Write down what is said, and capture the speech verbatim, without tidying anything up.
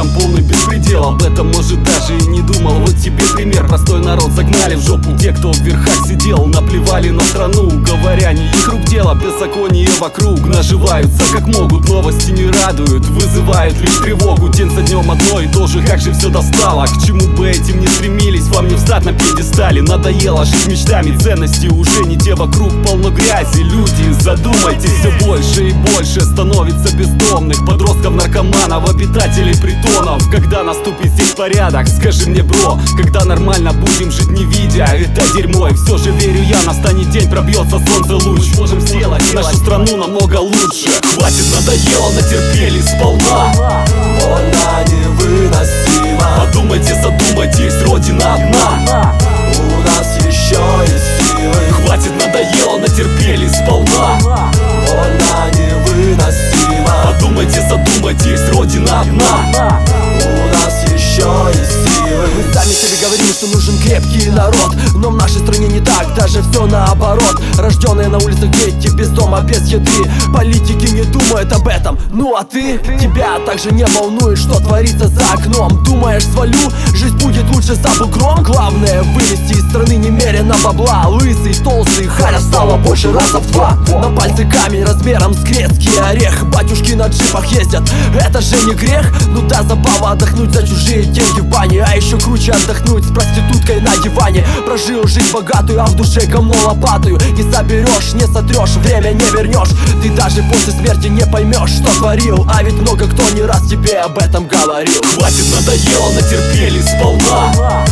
там полный беспредел. Об этом, может, даже и не думал. Вот тебе пример, простой народ загнали в жопу те, кто в верхах сидел. Наплевали на страну, говоря, не их рук дело. Беззаконие вокруг, наживаются как могут. Новости не радуют, вызывают лишь тревогу. День за днем одно и то же, как же все достало. К чему бы этим не стремились, вам не встать на пьедестале. Надоело жить мечтами, ценности уже не те. Вокруг полно грязи, люди, задумайтесь. Все больше и больше становится бездомных подростков, наркоманов, обитателей притонов. Когда наступит здесь порядок, скажи мне, бро, когда нормально будем жить, не видя это дерьмо. И все же верю я, настанет день, пробьется солнце луч. Можем сделать нашу страну намного лучше. Хватит, надоело, натерпелись сполна. Больно невыносимо. Подумайте, задумайтесь, родина одна. У нас еще есть силы. Хватит, надоело, натерпелись сполна. Больно невыносимо. Подумайте, задумайтесь, родина одна. У нас еще есть силы. Мы сами себе говорим, что нужен крепкий народ, но в нашей стране не так, даже все наоборот. Рожденные на улицах дети, без дома, без еды. Политики не думают об этом, ну а ты? Тебя также не волнует, что творится за окном. Думаешь, свалю, жизнь будет лучше за бугром. Главное вывести из страны немерено бабла. Лысый, толстый, харя стало больше раза в два. На пальце камень размером с грецкий орех. Батюшки на джипах ездят, это же не грех. Ну да, забава отдохнуть за чужие деньги в бане. А еще круче отдохнуть с проституткой на диване. Прожил жизнь богатую, а в душе говно лопатую. Не соберешь, не сотрешь, время не вернешь. Ты даже после смерти не поймешь, что творил. А ведь много кто не раз тебе об этом говорил. Хватит, надоело, натерпелись сполна.